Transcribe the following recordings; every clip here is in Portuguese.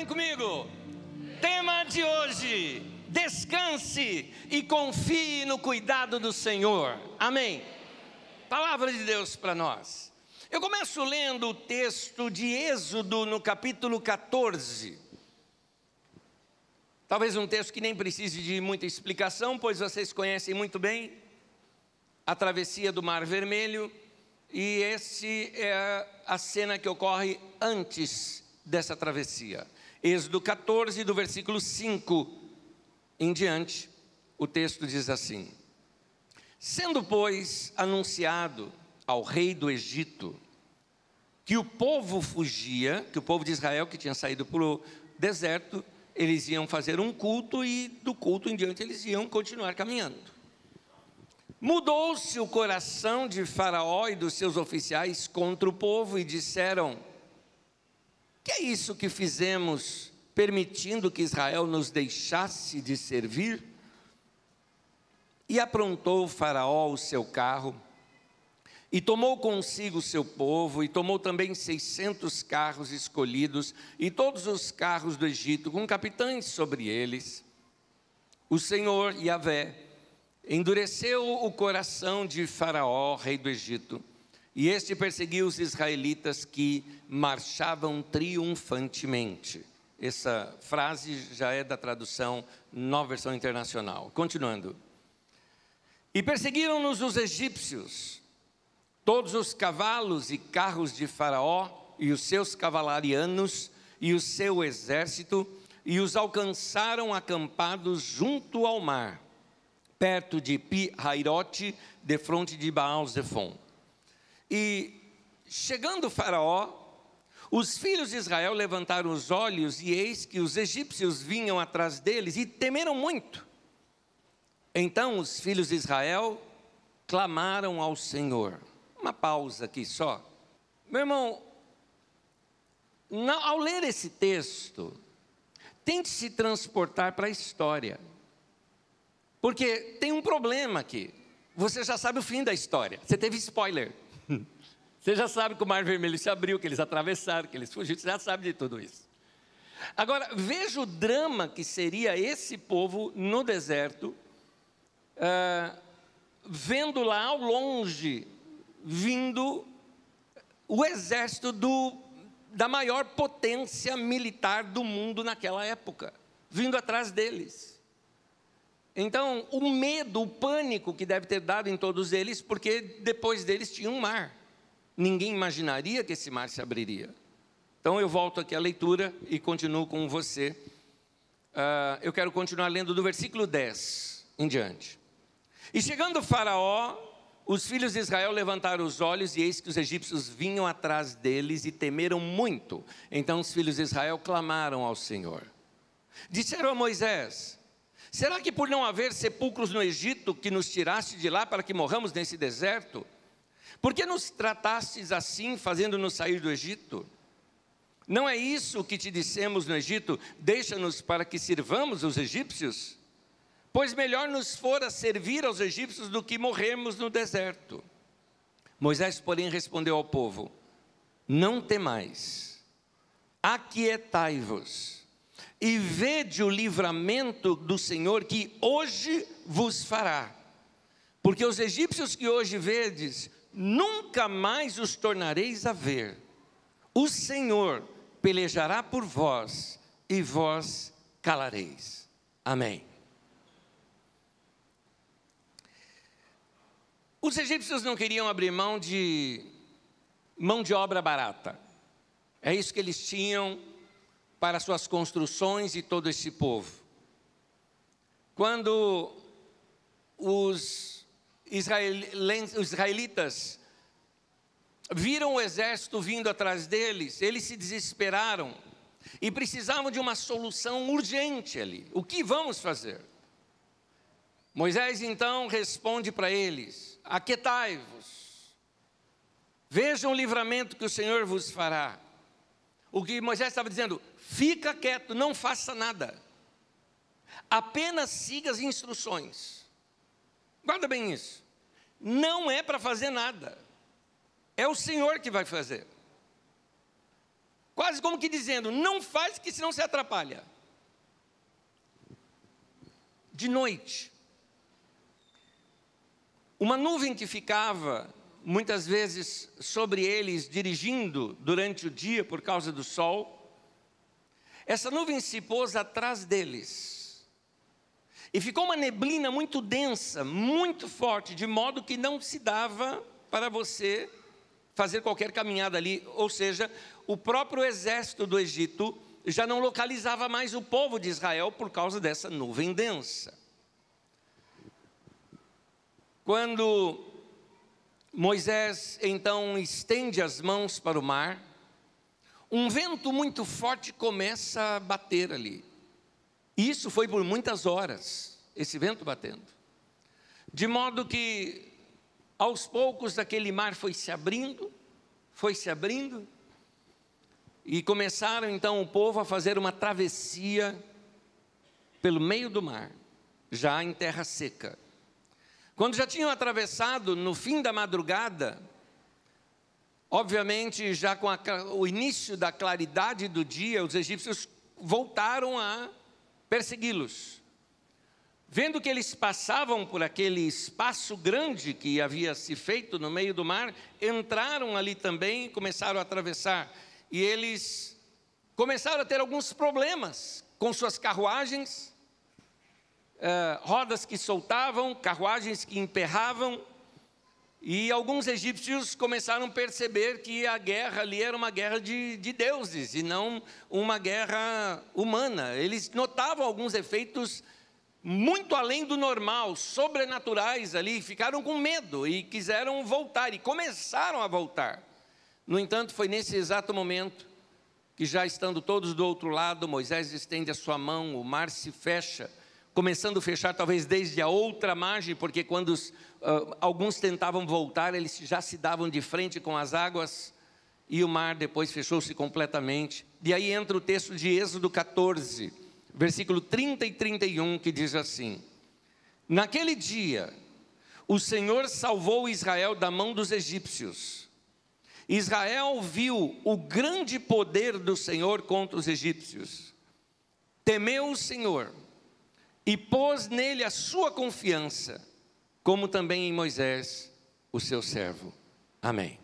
comigo? Tema de hoje: descanse e confie no cuidado do Senhor. Amém. Palavra de Deus para nós. Eu começo lendo o texto de Êxodo no capítulo 14. Talvez um texto que nem precise de muita explicação, pois vocês conhecem muito bem a travessia do Mar Vermelho, e essa é a cena que ocorre antes dessa travessia. Êxodo 14, do versículo 5 em diante, o texto diz assim: sendo, pois, anunciado ao rei do Egito que o povo fugia, que o povo de Israel que tinha saído para o deserto, eles iam fazer um culto e do culto em diante eles iam continuar caminhando. Mudou-se o coração de Faraó e dos seus oficiais contra o povo e disseram: que é isso que fizemos, permitindo que Israel nos deixasse de servir? E aprontou Faraó o seu carro, e tomou consigo o seu povo, e tomou também 600 carros escolhidos, e todos os carros do Egito, com capitães sobre eles. O Senhor, Yahvé, endureceu o coração de Faraó, rei do Egito, e este perseguiu os israelitas que marchavam triunfantemente. Essa frase já é da tradução Nova Versão Internacional. Continuando. E perseguiram-nos os egípcios, todos os cavalos e carros de Faraó, e os seus cavalarianos, e o seu exército, e os alcançaram acampados junto ao mar, perto de Pi-Hairote, defronte de Baal-Zefon. E, chegando Faraó, os filhos de Israel levantaram os olhos, e eis que os egípcios vinham atrás deles, e temeram muito. Então os filhos de Israel clamaram ao Senhor. Uma pausa aqui só. Meu irmão, ao ler esse texto, tente se transportar para a história. Porque tem um problema aqui. Você já sabe o fim da história. Você teve spoiler. Você já sabe que o Mar Vermelho se abriu, que eles atravessaram, que eles fugiram. Você já sabe de tudo isso. Agora, veja o drama que seria esse povo no deserto, vendo lá ao longe, vindo o exército da maior potência militar do mundo naquela época, vindo atrás deles. Então, o medo, o pânico que deve ter dado em todos eles, porque depois deles tinha um mar. Ninguém imaginaria que esse mar se abriria. Então, eu volto aqui à leitura e continuo com você. Eu quero continuar lendo do versículo 10 em diante. E chegando Faraó, os filhos de Israel levantaram os olhos, e eis que os egípcios vinham atrás deles e temeram muito. Então os filhos de Israel clamaram ao Senhor. Disseram a Moisés: será que por não haver sepulcros no Egito, que nos tiraste de lá para que morramos nesse deserto? Por que nos tratastes assim, fazendo-nos sair do Egito? Não é isso que te dissemos no Egito: deixa-nos para que sirvamos os egípcios? Pois melhor nos fora servir aos egípcios do que morrermos no deserto. Moisés, porém, respondeu ao povo: não temais, aquietai-vos, e vede o livramento do Senhor que hoje vos fará. Porque os egípcios que hoje vedes, nunca mais os tornareis a ver. O Senhor pelejará por vós, e vós calareis. Amém. Os egípcios não queriam abrir mão de obra barata. É isso que eles tinham para suas construções e todo esse povo. Quando os israelitas viram o exército vindo atrás deles, eles se desesperaram e precisavam de uma solução urgente ali. O que vamos fazer? Moisés então responde para eles: aquietai-vos, vejam o livramento que o Senhor vos fará. O que Moisés estava dizendo: fica quieto, não faça nada, apenas siga as instruções. Guarda bem isso, não é para fazer nada, é o Senhor que vai fazer. quase como que dizendo: não faz, que senão se atrapalha. De noite, uma nuvem que ficava muitas vezes sobre eles, dirigindo durante o dia por causa do sol, essa nuvem se pôs atrás deles, e ficou uma neblina muito densa, muito forte, de modo que não se dava para você fazer qualquer caminhada ali, ou seja, o próprio exército do Egito já não localizava mais o povo de Israel por causa dessa nuvem densa. Quando Moisés então estende as mãos para o mar, um vento muito forte começa a bater ali. E isso foi por muitas horas, esse vento batendo. De modo que, aos poucos, aquele mar foi se abrindo, e começaram então o povo a fazer uma travessia pelo meio do mar, já em terra seca. Quando já tinham atravessado, no fim da madrugada, obviamente já com o início da claridade do dia, os egípcios voltaram a persegui-los. Vendo que eles passavam por aquele espaço grande que havia se feito no meio do mar, entraram ali também e começaram a atravessar. E eles começaram a ter alguns problemas com suas carruagens, rodas que soltavam, carruagens que emperravam, e alguns egípcios começaram a perceber que a guerra ali era uma guerra de deuses e não uma guerra humana. Eles notavam alguns efeitos muito além do normal, sobrenaturais ali, ficaram com medo e quiseram voltar, e começaram a voltar. No entanto, foi nesse exato momento que, já estando todos do outro lado, Moisés estende a sua mão, o mar se fecha, começando a fechar talvez desde a outra margem, porque quando alguns tentavam voltar, eles já se davam de frente com as águas, e o mar depois fechou-se completamente. E aí entra o texto de Êxodo 14, versículo 30 e 31, que diz assim: naquele dia, o Senhor salvou Israel da mão dos egípcios. Israel viu o grande poder do Senhor contra os egípcios, temeu o Senhor e pôs nele a sua confiança, como também em Moisés, o seu servo. Amém.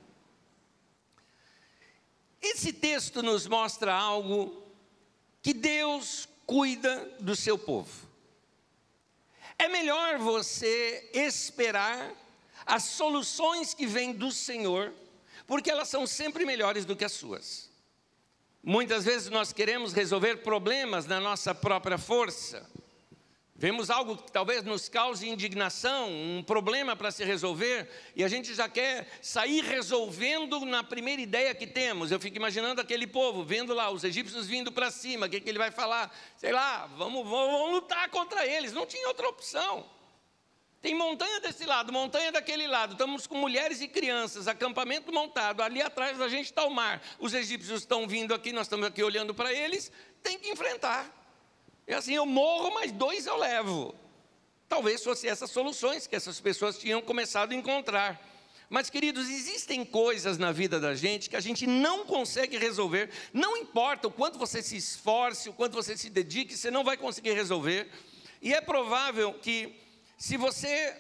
Esse texto nos mostra algo, que Deus cuida do seu povo. É melhor você esperar as soluções que vêm do Senhor, porque elas são sempre melhores do que as suas. Muitas vezes nós queremos resolver problemas na nossa própria força. Vemos algo que talvez nos cause indignação, um problema para se resolver, e a gente já quer sair resolvendo na primeira ideia que temos. Eu fico imaginando aquele povo, vendo lá os egípcios vindo para cima, o que ele vai falar? Sei lá, vamos lutar contra eles, não tinha outra opção. Tem montanha desse lado, montanha daquele lado, estamos com mulheres e crianças, acampamento montado, ali atrás da gente está o mar, os egípcios estão vindo aqui, nós estamos aqui olhando para eles, tem que enfrentar. É assim, eu morro, mas 2 eu levo. Talvez fossem essas soluções que essas pessoas tinham começado a encontrar. Mas, queridos, existem coisas na vida da gente que a gente não consegue resolver. Não importa o quanto você se esforce, o quanto você se dedique, você não vai conseguir resolver. E é provável que, se você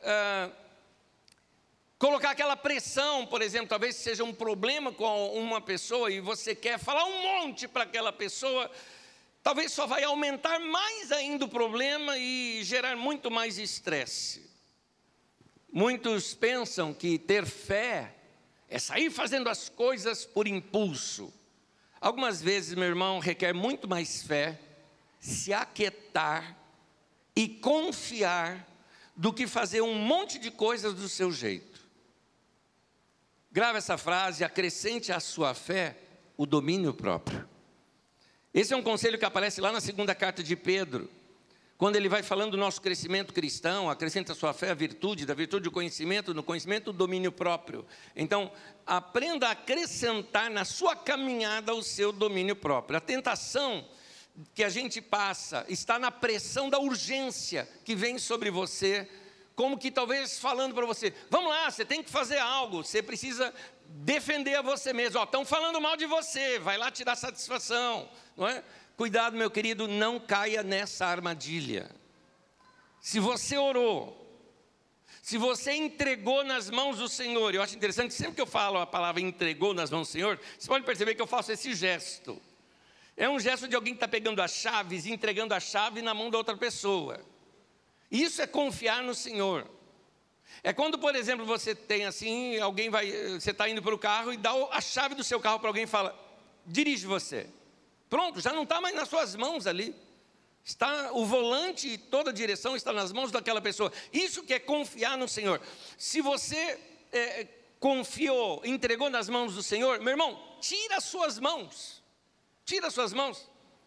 colocar aquela pressão, por exemplo, talvez seja um problema com uma pessoa e você quer falar um monte para aquela pessoa, talvez só vai aumentar mais ainda o problema e gerar muito mais estresse. Muitos pensam que ter fé é sair fazendo as coisas por impulso. Algumas vezes, meu irmão, requer muito mais fé se aquietar e confiar do que fazer um monte de coisas do seu jeito. Grave essa frase: acrescente à sua fé o domínio próprio. Esse é um conselho que aparece lá na segunda carta de Pedro, quando ele vai falando do nosso crescimento cristão. Acrescenta à sua fé a virtude, da virtude o conhecimento, no conhecimento o domínio próprio. Então, aprenda a acrescentar na sua caminhada o seu domínio próprio. A tentação que a gente passa está na pressão da urgência que vem sobre você como que talvez falando para você, vamos lá, você tem que fazer algo, você precisa defender a você mesmo. Estão falando mal de você, vai lá tirar satisfação, não é? Cuidado, meu querido, não caia nessa armadilha. Se você orou, se você entregou nas mãos do Senhor, eu acho interessante que sempre que eu falo a palavra entregou nas mãos do Senhor, você pode perceber que eu faço esse gesto. É um gesto de alguém que está pegando as chaves e entregando a chave na mão da outra pessoa. Isso é confiar no Senhor. É quando, por exemplo, você tem assim, você está indo para o carro e dá a chave do seu carro para alguém e fala, dirige você. Pronto, já não está mais nas suas mãos ali. Está o volante e toda a direção está nas mãos daquela pessoa. Isso que é confiar no Senhor. Se você confiou, entregou nas mãos do Senhor, meu irmão, tira as suas mãos. Tira as suas mãos.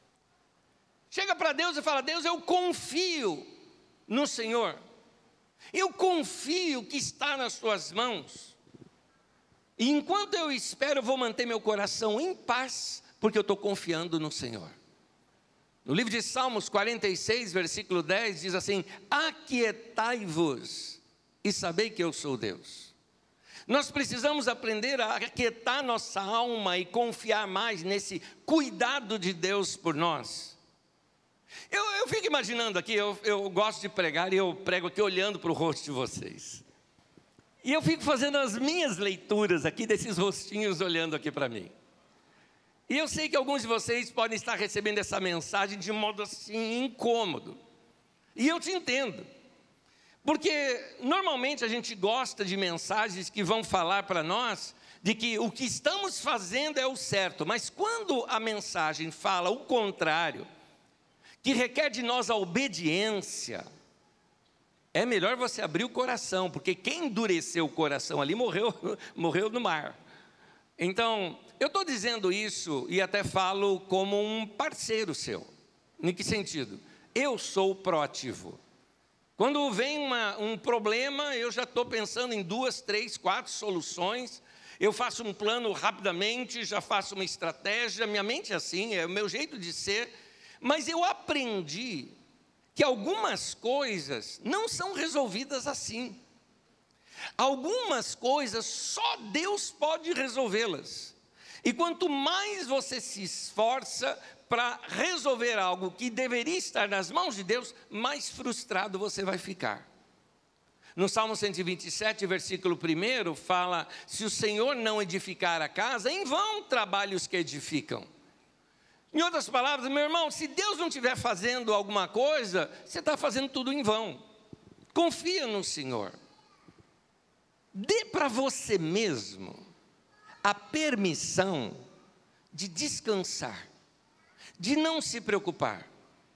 Chega para Deus e fala, Deus, eu confio no Senhor. Eu confio que está nas suas mãos. E enquanto eu espero, eu vou manter meu coração em paz, porque eu estou confiando no Senhor. No livro de Salmos 46, versículo 10, diz assim, aquietai-vos e sabei que eu sou Deus. Nós precisamos aprender a aquietar nossa alma e confiar mais nesse cuidado de Deus por nós. Eu fico imaginando aqui, eu gosto de pregar e eu prego aqui olhando para o rosto de vocês. E eu fico fazendo as minhas leituras aqui desses rostinhos olhando aqui para mim. E eu sei que alguns de vocês podem estar recebendo essa mensagem de modo assim incômodo. E eu te entendo. Porque normalmente a gente gosta de mensagens que vão falar para nós de que o que estamos fazendo é o certo. Mas quando a mensagem fala o contrário, que requer de nós a obediência, é melhor você abrir o coração, porque quem endureceu o coração ali morreu no mar. Então, eu estou dizendo isso e até falo como um parceiro seu. Em que sentido? Eu sou proativo. Quando vem um problema, eu já estou pensando em 2, 3, 4 soluções. Eu faço um plano rapidamente, já faço uma estratégia. Minha mente é assim, é o meu jeito de ser. Mas eu aprendi que algumas coisas não são resolvidas assim. Algumas coisas só Deus pode resolvê-las. E quanto mais você se esforça para resolver algo que deveria estar nas mãos de Deus, mais frustrado você vai ficar. No Salmo 127, versículo 1, fala, se o Senhor não edificar a casa, em vão trabalham os que edificam. Em outras palavras, meu irmão, se Deus não estiver fazendo alguma coisa, você está fazendo tudo em vão. Confia no Senhor. Dê para você mesmo a permissão de descansar, de não se preocupar.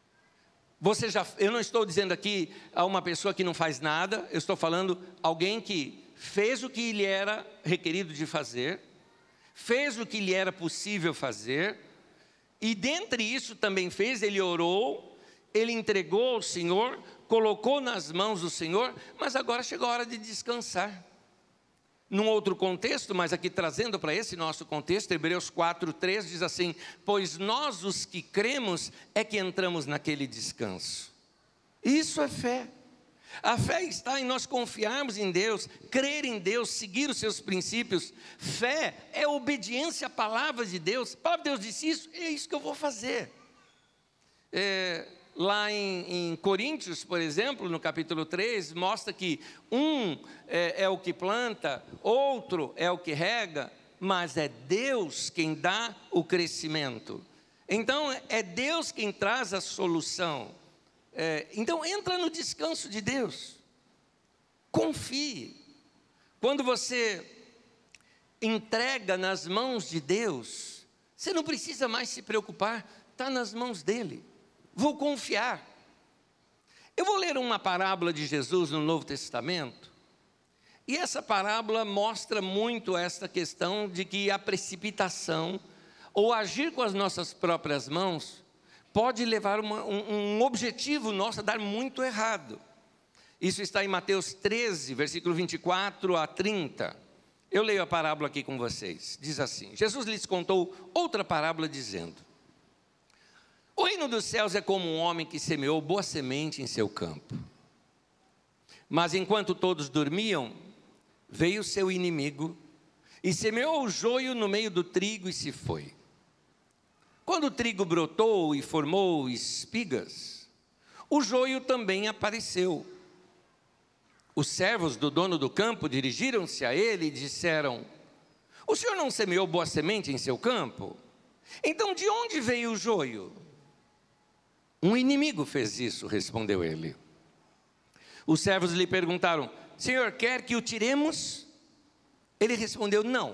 Eu não estou dizendo aqui a uma pessoa que não faz nada, eu estou falando alguém que fez o que lhe era requerido de fazer, fez o que lhe era possível fazer, e dentre isso também fez, ele orou, ele entregou ao Senhor, colocou nas mãos do Senhor, mas agora chegou a hora de descansar. Num outro contexto, mas aqui trazendo para esse nosso contexto, Hebreus 4:3 diz assim, pois nós os que cremos é que entramos naquele descanso. Isso é fé. A fé está em nós confiarmos em Deus, crer em Deus, seguir os seus princípios. Fé é obediência à palavra de Deus. A palavra de Deus disse isso, é isso que eu vou fazer. Lá em Coríntios, por exemplo, no capítulo 3, mostra que um é o que planta, outro é o que rega, mas é Deus quem dá o crescimento. Então, é Deus quem traz a solução. Então, entra no descanso de Deus. Confie. Quando você entrega nas mãos de Deus, você não precisa mais se preocupar, está nas mãos dEle. Vou confiar. Eu vou ler uma parábola de Jesus no Novo Testamento, e essa parábola mostra muito esta questão de que a precipitação, ou agir com as nossas próprias mãos, pode levar um objetivo nosso a dar muito errado. Isso está em Mateus 13, versículo 24 a 30. Eu leio a parábola aqui com vocês. Diz assim, Jesus lhes contou outra parábola dizendo, o reino dos céus é como um homem que semeou boa semente em seu campo. Mas enquanto todos dormiam, veio seu inimigo e semeou o joio no meio do trigo e se foi. Quando o trigo brotou e formou espigas, o joio também apareceu. Os servos do dono do campo dirigiram-se a ele e disseram: o senhor não semeou boa semente em seu campo? Então de onde veio o joio? Um inimigo fez isso, respondeu ele. Os servos lhe perguntaram: senhor, quer que o tiremos? Ele respondeu: não,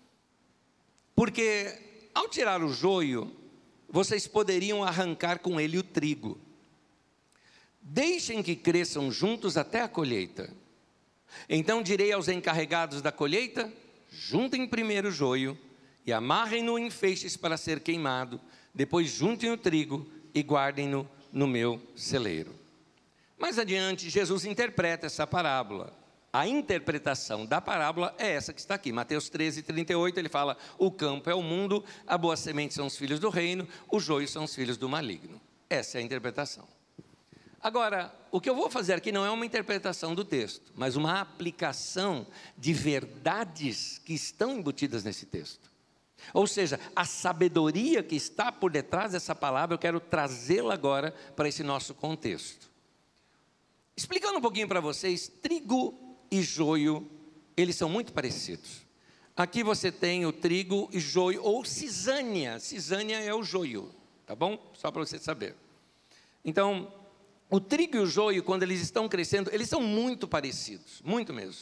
porque ao tirar o joio, vocês poderiam arrancar com ele o trigo. Deixem que cresçam juntos até a colheita. Então direi aos encarregados da colheita: juntem primeiro o joio e amarrem-no em feixes para ser queimado. Depois juntem o trigo e guardem-no no meu celeiro. Mais adiante, Jesus interpreta essa parábola. A interpretação da parábola é essa que está aqui. Mateus 13:38, ele fala: o campo é o mundo, a boa semente são os filhos do reino, o joio são os filhos do maligno. Essa é a interpretação. Agora, o que eu vou fazer aqui não é uma interpretação do texto, mas uma aplicação de verdades que estão embutidas nesse texto. Ou seja, a sabedoria que está por detrás dessa palavra, eu quero trazê-la agora para esse nosso contexto. Explicando um pouquinho para vocês, trigo e joio, eles são muito parecidos. Aqui você tem o trigo e joio, ou cisânia. Cisânia é o joio, tá bom? Só para você saber. Então, o trigo e o joio, quando eles estão crescendo, eles são muito parecidos, muito mesmo.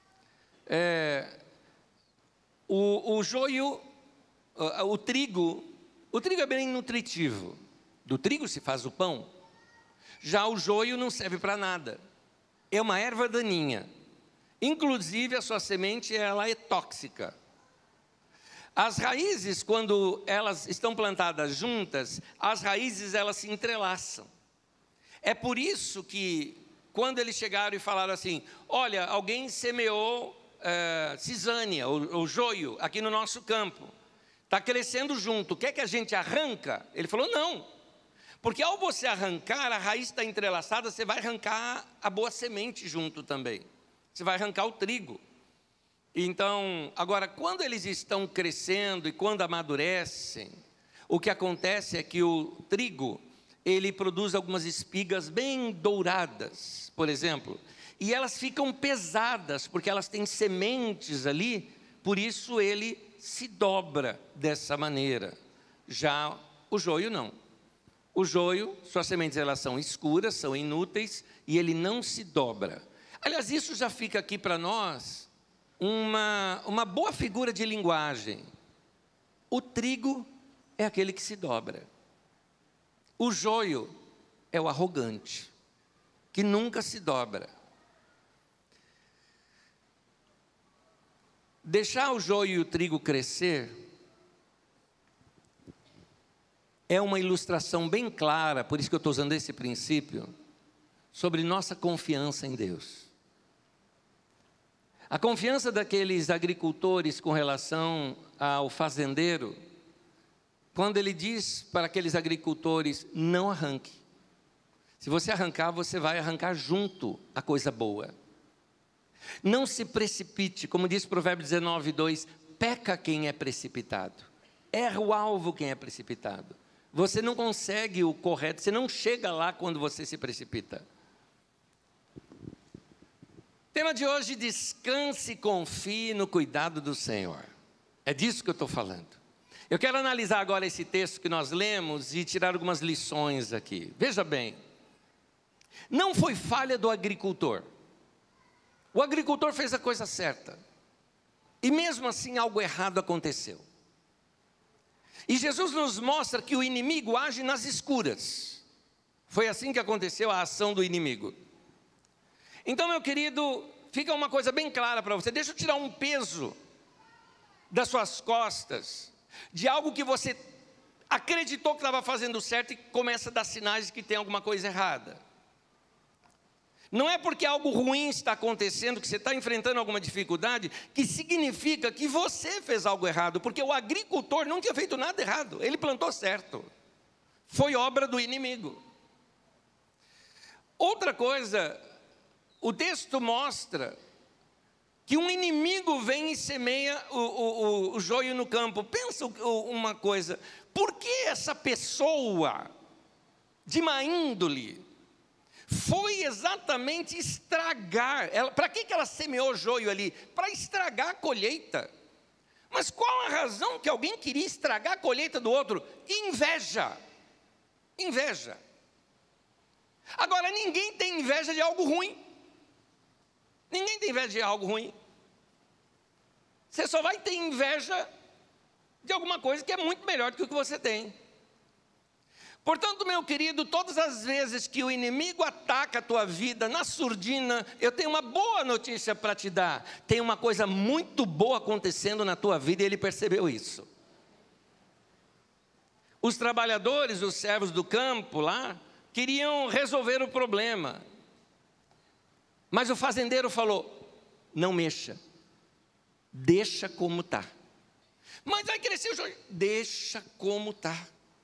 O joio, o trigo é bem nutritivo. Do trigo se faz o pão. Já o joio não serve para nada. É uma erva daninha. Inclusive, a sua semente, ela é tóxica. As raízes, quando elas estão plantadas juntas, as raízes, elas se entrelaçam. É por isso que, quando eles chegaram e falaram assim: olha, alguém semeou cisânia, ou joio, aqui no nosso campo. Está crescendo junto, quer que a gente arranca? Ele falou: não. Porque ao você arrancar, a raiz está entrelaçada, você vai arrancar a boa semente junto também. Você vai arrancar o trigo. Então, agora, quando eles estão crescendo e quando amadurecem, o que acontece é que o trigo, ele produz algumas espigas bem douradas, por exemplo, e elas ficam pesadas, porque elas têm sementes ali, por isso ele se dobra dessa maneira. Já o joio não. O joio, suas sementes, elas são escuras, são inúteis, e ele não se dobra. Aliás, isso já fica aqui para nós uma boa figura de linguagem. O trigo é aquele que se dobra. O joio é o arrogante, que nunca se dobra. Deixar o joio e o trigo crescer é uma ilustração bem clara, por isso que eu estou usando esse princípio, sobre nossa confiança em Deus. A confiança daqueles agricultores com relação ao fazendeiro, quando ele diz para aqueles agricultores: não arranque. Se você arrancar, você vai arrancar junto a coisa boa. Não se precipite, como diz Provérbios 19:2, peca quem é precipitado. Erra o alvo quem é precipitado. Você não consegue o correto, você não chega lá quando você se precipita. Tema de hoje: descanse e confie no cuidado do Senhor. É disso que eu estou falando. Eu quero analisar agora esse texto que nós lemos e tirar algumas lições aqui. Veja bem, não foi falha do agricultor. O agricultor fez a coisa certa. E mesmo assim algo errado aconteceu. E Jesus nos mostra que o inimigo age nas escuras. Foi assim que aconteceu a ação do inimigo. Então, meu querido, fica uma coisa bem clara para você. Deixa eu tirar um peso das suas costas, de algo que você acreditou que estava fazendo certo e começa a dar sinais de que tem alguma coisa errada. Não é porque algo ruim está acontecendo, que você está enfrentando alguma dificuldade, que significa que você fez algo errado, porque o agricultor não tinha feito nada errado, ele plantou certo. Foi obra do inimigo. Outra coisa, o texto mostra que um inimigo vem e semeia o joio no campo. Pensa uma coisa, por que essa pessoa de má índole foi exatamente estragar? Para que ela semeou joio ali? Para estragar a colheita. Mas qual a razão que alguém queria estragar a colheita do outro? Inveja. Inveja. Agora, ninguém tem inveja de algo ruim. Ninguém tem inveja de algo ruim. Você só vai ter inveja de alguma coisa que é muito melhor do que o que você tem. Portanto, meu querido, todas as vezes que o inimigo ataca a tua vida na surdina, eu tenho uma boa notícia para te dar. Tem uma coisa muito boa acontecendo na tua vida e ele percebeu isso. Os trabalhadores, os servos do campo lá, queriam resolver o problema. Mas o fazendeiro falou: não mexa, deixa como está. Mas vai crescer o joio, deixa como está.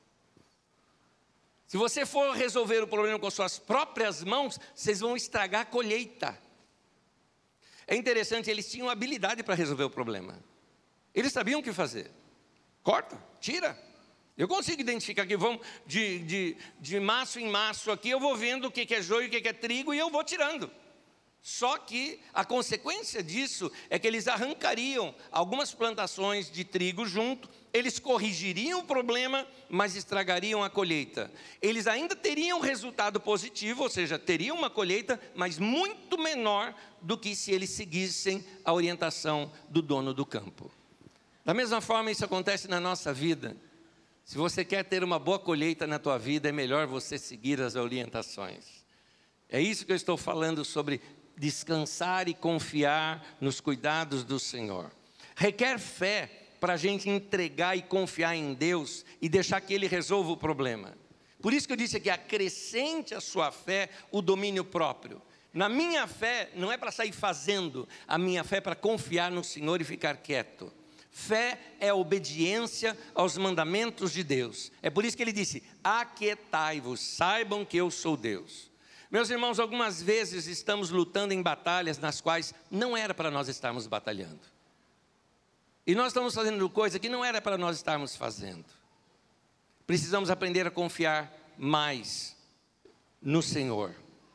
Se você for resolver o problema com as suas próprias mãos, vocês vão estragar a colheita. É interessante, eles tinham habilidade para resolver o problema. Eles sabiam o que fazer. Corta, tira. Eu consigo identificar aqui, vamos de maço em maço aqui, eu vou vendo o que é joio, o que é trigo e eu vou tirando. Só que a consequência disso é que eles arrancariam algumas plantações de trigo junto, eles corrigiriam o problema, mas estragariam a colheita. Eles ainda teriam resultado positivo, ou seja, teriam uma colheita, mas muito menor do que se eles seguissem a orientação do dono do campo. Da mesma forma, isso acontece na nossa vida. Se você quer ter uma boa colheita na tua vida, é melhor você seguir as orientações. É isso que eu estou falando sobre descansar e confiar nos cuidados do Senhor. Requer fé para a gente entregar e confiar em Deus e deixar que Ele resolva o problema. Por isso que eu disse aqui, acrescente a sua fé o domínio próprio. Na minha fé, não é para sair fazendo, a minha fé é para confiar no Senhor e ficar quieto. Fé é obediência aos mandamentos de Deus. É por isso que Ele disse, aquietai-vos, saibam que eu sou Deus. Meus irmãos, algumas vezes estamos lutando em batalhas nas quais não era para nós estarmos batalhando. E nós estamos fazendo coisa que não era para nós estarmos fazendo. Precisamos aprender a confiar mais no Senhor.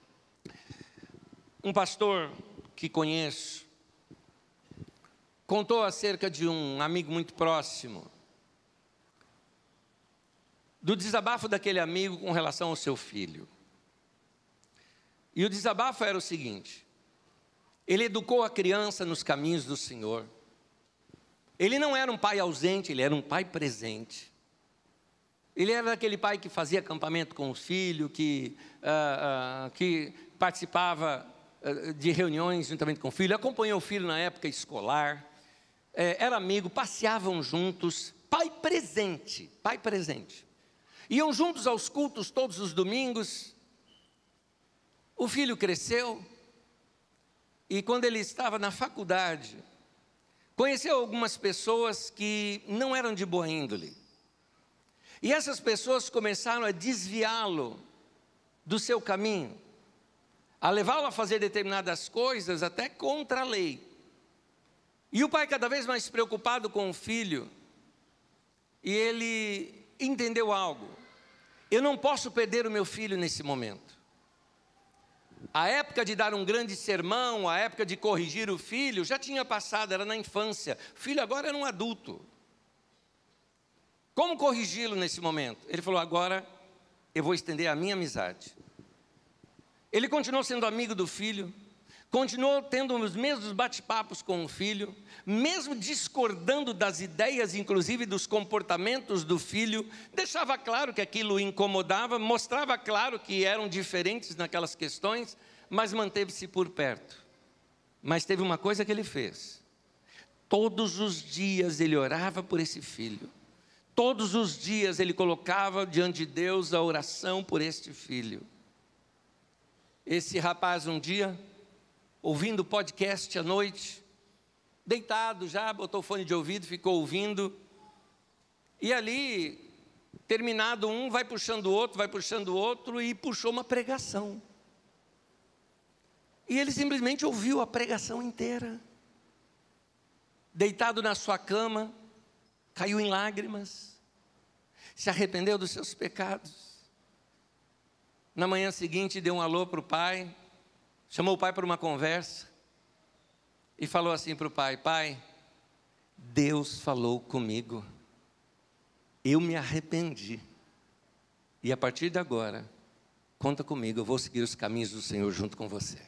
Um pastor que conheço contou acerca de um amigo muito próximo, do desabafo daquele amigo com relação ao seu filho. E o desabafo era o seguinte: ele educou a criança nos caminhos do Senhor. Ele não era um pai ausente, ele era um pai presente. Ele era aquele pai que fazia acampamento com o filho, que participava de reuniões juntamente com o filho, acompanhou o filho na época escolar, era amigo, passeavam juntos, pai presente, pai presente. Iam juntos aos cultos todos os domingos. O filho cresceu e quando ele estava na faculdade, conheceu algumas pessoas que não eram de boa índole. E essas pessoas começaram a desviá-lo do seu caminho, a levá-lo a fazer determinadas coisas até contra a lei. E o pai cada vez mais preocupado com o filho, e ele entendeu algo: eu não posso perder o meu filho nesse momento. A época de dar um grande sermão, a época de corrigir o filho, já tinha passado, era na infância. O filho agora era um adulto. Como corrigi-lo nesse momento? Ele falou, agora eu vou estender a minha amizade. Ele continuou sendo amigo do filho, continuou tendo os mesmos bate-papos com o filho, mesmo discordando das ideias, inclusive dos comportamentos do filho, deixava claro que aquilo o incomodava, mostrava claro que eram diferentes naquelas questões, mas manteve-se por perto. Mas teve uma coisa que ele fez: todos os dias ele orava por esse filho, todos os dias ele colocava diante de Deus a oração por este filho. Esse rapaz um dia, ouvindo podcast à noite, deitado já, botou o fone de ouvido, ficou ouvindo, e ali, terminado um, vai puxando o outro, e puxou uma pregação. E ele simplesmente ouviu a pregação inteira. Deitado na sua cama, caiu em lágrimas, se arrependeu dos seus pecados. Na manhã seguinte, deu um alô para o pai, chamou o pai para uma conversa e falou assim para o pai: pai, Deus falou comigo, eu me arrependi, e a partir de agora, conta comigo, eu vou seguir os caminhos do Senhor junto com você.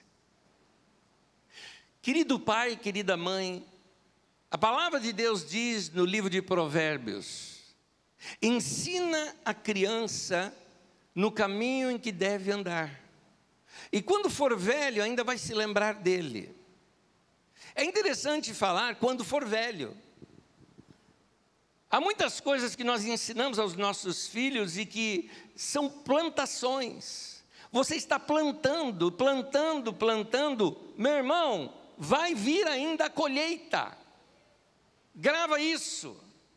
Querido pai, querida mãe, a palavra de Deus diz no livro de Provérbios: ensina a criança no caminho em que deve andar, e quando for velho ainda vai se lembrar dele. É interessante falar quando for velho. Há muitas coisas que nós ensinamos aos nossos filhos e que são plantações. Você está plantando, meu irmão, vai vir ainda a colheita. Grava isso.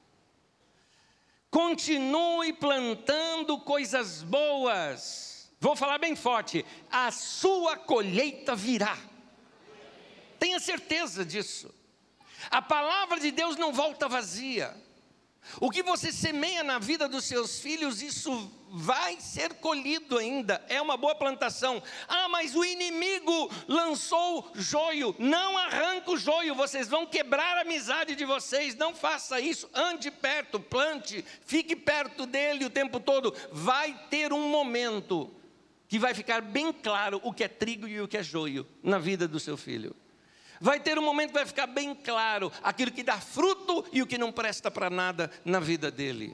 Continue plantando coisas boas. Vou falar bem forte: a sua colheita virá. Tenha certeza disso. A palavra de Deus não volta vazia. O que você semeia na vida dos seus filhos, isso vai ser colhido ainda. É uma boa plantação. Ah, mas o inimigo lançou joio. Não arranca o joio, vocês vão quebrar a amizade de vocês. Não faça isso. Ande perto, plante, fique perto dele o tempo todo. Vai ter um momento que vai ficar bem claro o que é trigo e o que é joio na vida do seu filho. Vai ter um momento que vai ficar bem claro aquilo que dá fruto e o que não presta para nada na vida dele.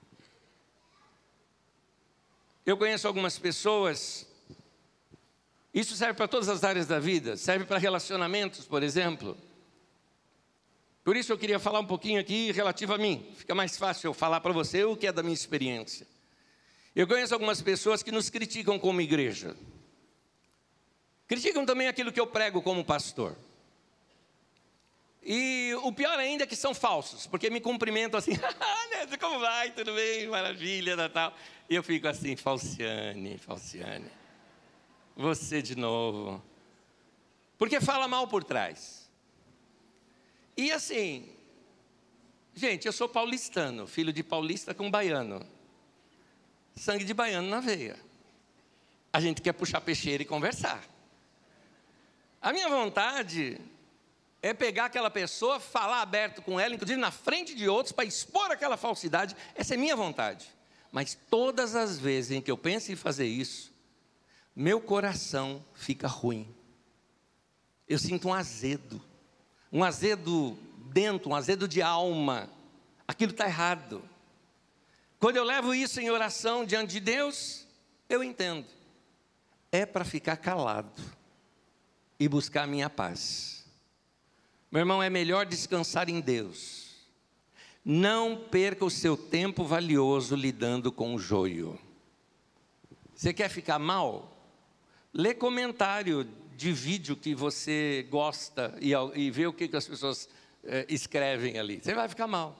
Eu conheço algumas pessoas, isso serve para todas as áreas da vida, serve para relacionamentos, por exemplo. Por isso eu queria falar um pouquinho aqui relativo a mim. Fica mais fácil eu falar para você o que é da minha experiência. Eu conheço algumas pessoas que nos criticam como igreja. Criticam também aquilo que eu prego como pastor. E o pior ainda é que são falsos, porque me cumprimentam assim: como vai, tudo bem, maravilha, Natal. E eu fico assim: Falciane, você de novo. Porque fala mal por trás. E assim, gente, eu sou paulistano, filho de paulista com baiano. Sangue de baiano na veia. A gente quer puxar peixeira e conversar. A minha vontade é pegar aquela pessoa, falar aberto com ela, inclusive na frente de outros, para expor aquela falsidade. Essa é minha vontade. Mas todas as vezes em que eu penso em fazer isso, meu coração fica ruim. Eu sinto um azedo dentro, um azedo de alma. Aquilo está errado. Quando eu levo isso em oração diante de Deus, eu entendo. É para ficar calado e buscar a minha paz. Meu irmão, é melhor descansar em Deus. Não perca o seu tempo valioso lidando com o joio. Você quer ficar mal? Lê comentário de vídeo que você gosta e vê o que as pessoas escrevem ali. Você vai ficar mal.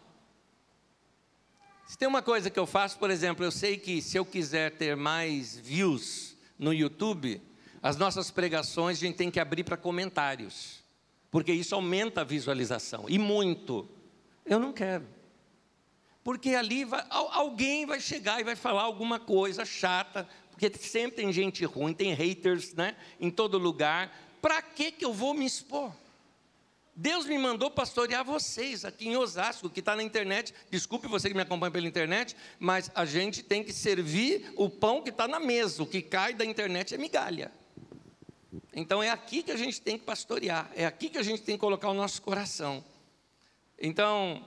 Se tem uma coisa que eu faço, por exemplo, eu sei que se eu quiser ter mais views no YouTube, as nossas pregações a gente tem que abrir para comentários. Porque isso aumenta a visualização, e muito. Eu não quero. Porque ali alguém vai chegar e vai falar alguma coisa chata, porque sempre tem gente ruim, tem haters, né, em todo lugar. Para que eu vou me expor? Deus me mandou pastorear vocês aqui em Osasco, que está na internet. Desculpe você que me acompanha pela internet, mas a gente tem que servir o pão que está na mesa. O que cai da internet é migalha. Então é aqui que a gente tem que pastorear, é aqui que a gente tem que colocar o nosso coração. Então,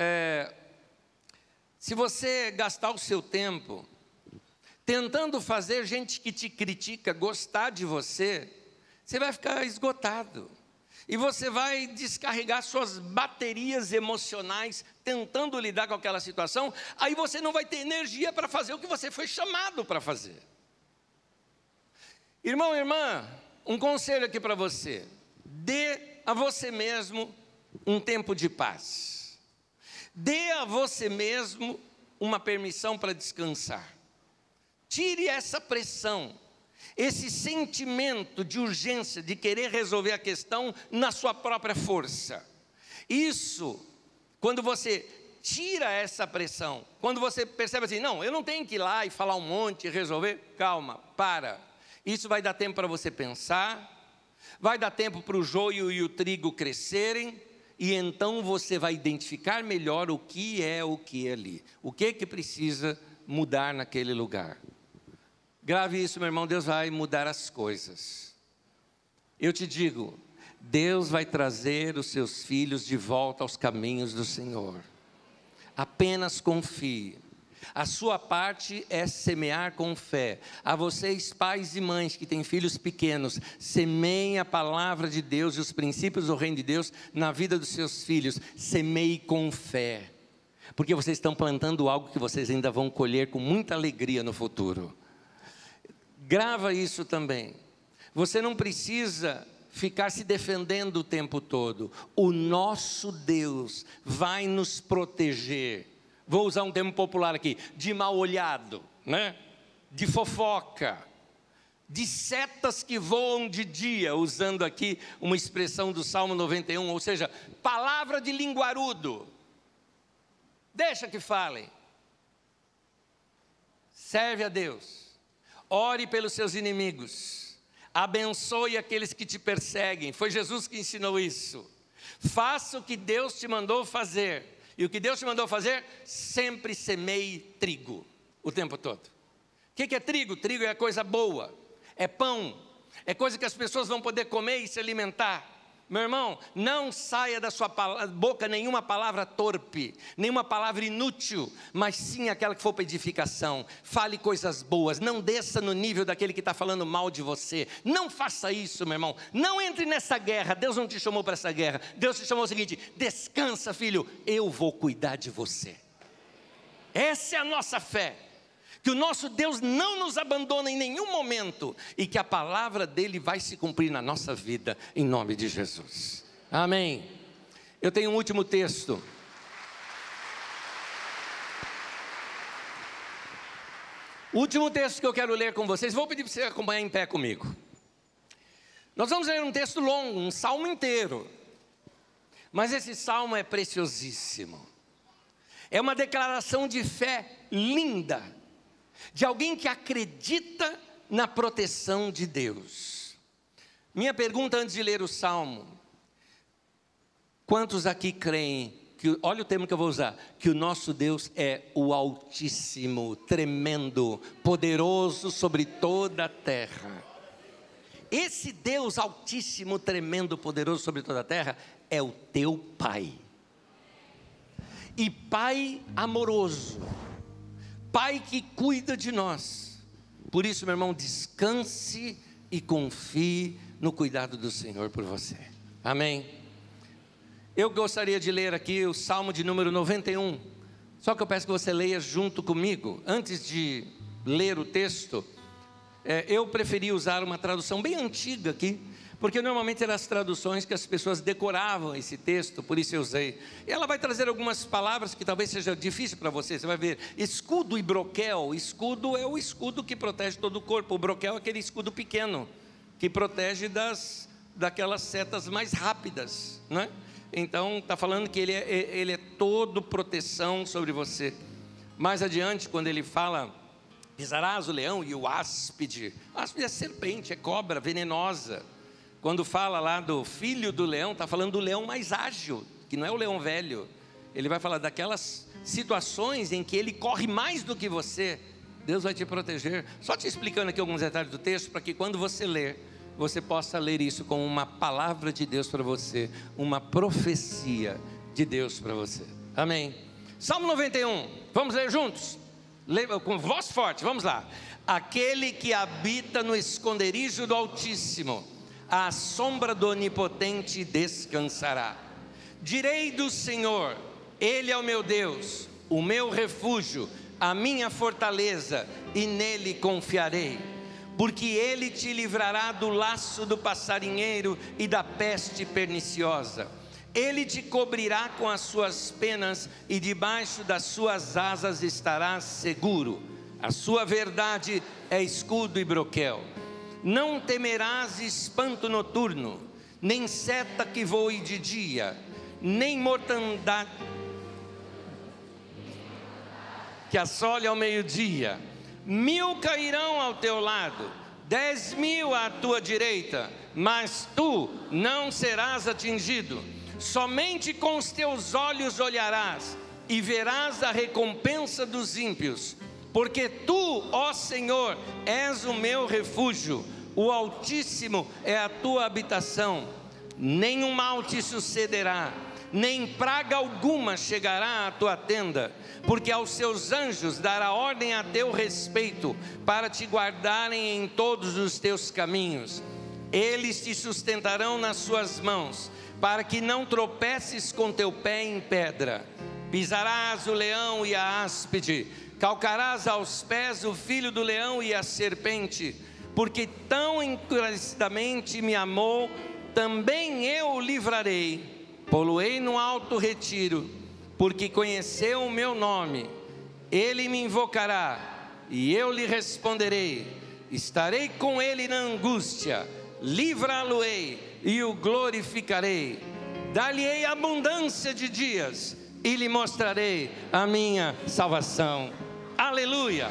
se você gastar o seu tempo tentando fazer gente que te critica gostar de você, você vai ficar esgotado. E você vai descarregar suas baterias emocionais tentando lidar com aquela situação, aí você não vai ter energia para fazer o que você foi chamado para fazer. Irmão, irmã, um conselho aqui para você: dê a você mesmo um tempo de paz. Dê a você mesmo uma permissão para descansar. Tire essa pressão. esse sentimento de urgência, de querer resolver a questão na sua própria força. Isso, quando você tira essa pressão, quando você percebe assim, não, eu não tenho que ir lá e falar um monte e resolver, calma, para. Isso vai dar tempo para você pensar, vai dar tempo para o joio e o trigo crescerem, e então você vai identificar melhor o que é ali, o que precisa mudar naquele lugar. Grave isso, meu irmão, Deus vai mudar as coisas. Eu te digo, Deus vai trazer os seus filhos de volta aos caminhos do Senhor. Apenas confie. A sua parte é semear com fé. A vocês, pais e mães que têm filhos pequenos, semeiem a palavra de Deus e os princípios do reino de Deus na vida dos seus filhos. Semeie com fé, porque vocês estão plantando algo que vocês ainda vão colher com muita alegria no futuro. Grava isso também. Você não precisa ficar se defendendo o tempo todo. O nosso Deus vai nos proteger. Vou usar um termo popular aqui, de mal olhado, né? De fofoca, de setas que voam de dia, usando aqui uma expressão do Salmo 91, ou seja, palavra de linguarudo. Deixa que falem. Serve a Deus. Ore pelos seus inimigos. Abençoe aqueles que te perseguem. Foi Jesus que ensinou isso. Faça o que Deus te mandou fazer. E o que Deus te mandou fazer, sempre semeie trigo, o tempo todo. O que é trigo? Trigo é coisa boa, é pão, é coisa que as pessoas vão poder comer e se alimentar. Meu irmão, não saia da sua boca nenhuma palavra torpe, nenhuma palavra inútil, mas sim aquela que for para edificação. Fale coisas boas, não desça no nível daquele que está falando mal de você. Não faça isso, meu irmão. Não entre nessa guerra. Deus não te chamou para essa guerra. Deus te chamou o seguinte: descansa, filho, eu vou cuidar de você. Essa é a nossa fé. Que o nosso Deus não nos abandona em nenhum momento e que a palavra dele vai se cumprir na nossa vida, em nome de Jesus. Amém. Eu tenho um último texto. O último texto que eu quero ler com vocês, vou pedir para você acompanhar em pé comigo. Nós vamos ler um texto longo, um salmo inteiro. Mas esse salmo é preciosíssimo. É uma declaração de fé linda, de alguém que acredita na proteção de Deus. Minha pergunta antes de ler o Salmo: quantos aqui creem, olha o termo que eu vou usar, que o nosso Deus é o Altíssimo, tremendo, poderoso sobre toda a terra? Esse Deus Altíssimo, tremendo, poderoso sobre toda a terra, é o teu Pai. E Pai amoroso, Pai que cuida de nós. Por isso, meu irmão, descanse e confie no cuidado do Senhor por você. Amém? Eu gostaria de ler aqui o Salmo de número 91. Só que eu peço que você leia junto comigo. Antes de ler o texto, eu preferi usar uma tradução bem antiga aqui, porque normalmente eram as traduções que as pessoas decoravam esse texto, por isso eu usei. E ela vai trazer algumas palavras que talvez seja difícil para você. Você vai ver, escudo e broquel. Escudo é o escudo que protege todo o corpo. O broquel é aquele escudo pequeno, que protege daquelas setas mais rápidas, né? Então, está falando que ele é todo proteção sobre você. Mais adiante, quando ele fala, pisarás o leão e o áspide. Áspide é serpente, é cobra venenosa. Quando fala lá do filho do leão, está falando do leão mais ágil, que não é o leão velho. Ele vai falar daquelas situações em que ele corre mais do que você. Deus vai te proteger. Só te explicando aqui alguns detalhes do texto, para que quando você ler, você possa ler isso como uma palavra de Deus para você, uma profecia de Deus para você. Amém. Salmo 91, vamos ler juntos? Com voz forte, vamos lá. Aquele que habita no esconderijo do Altíssimo, à sombra do Onipotente descansará. Direi do Senhor, Ele é o meu Deus, o meu refúgio, a minha fortaleza, e nele confiarei. Porque Ele te livrará do laço do passarinheiro e da peste perniciosa. Ele te cobrirá com as suas penas e debaixo das suas asas estarás seguro. A sua verdade é escudo e broquel. Não temerás espanto noturno, nem seta que voe de dia, nem mortandade que assole ao meio-dia. 1000 cairão ao teu lado, 10.000 à tua direita, mas tu não serás atingido. Somente com os teus olhos olharás e verás a recompensa dos ímpios, porque tu, ó Senhor, és o meu refúgio, o Altíssimo é a tua habitação. Nenhum mal te sucederá, nem praga alguma chegará à tua tenda, porque aos seus anjos dará ordem a teu respeito, para te guardarem em todos os teus caminhos. Eles te sustentarão nas suas mãos, para que não tropeces com teu pé em pedra. Pisarás o leão e a áspide, calcarás aos pés o filho do leão e a serpente. Porque tão encarecidamente me amou, também eu o livrarei. Pô-lo-ei no alto retiro, porque conheceu o meu nome. Ele me invocará, e eu lhe responderei. Estarei com ele na angústia, livrá-lo-ei e o glorificarei. Dar-lhe-ei abundância de dias, e lhe mostrarei a minha salvação. Aleluia!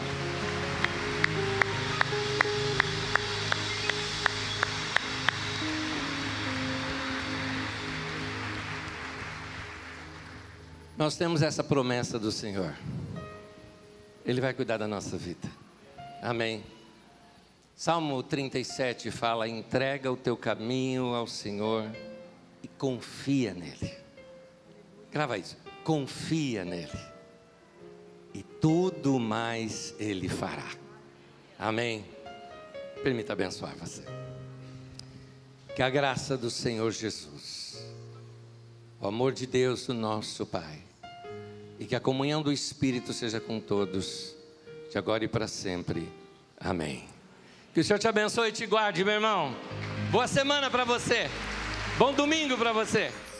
Nós temos essa promessa do Senhor. Ele vai cuidar da nossa vida. Amém. Salmo 37 fala: entrega o teu caminho ao Senhor e confia nele. Grava isso. Confia nele, e tudo mais ele fará. Amém. Permita abençoar você. Que a graça do Senhor Jesus, o amor de Deus, o nosso Pai, e que a comunhão do Espírito seja com todos, de agora e para sempre. Amém. Que o Senhor te abençoe e te guarde, meu irmão. Boa semana para você. Bom domingo para você.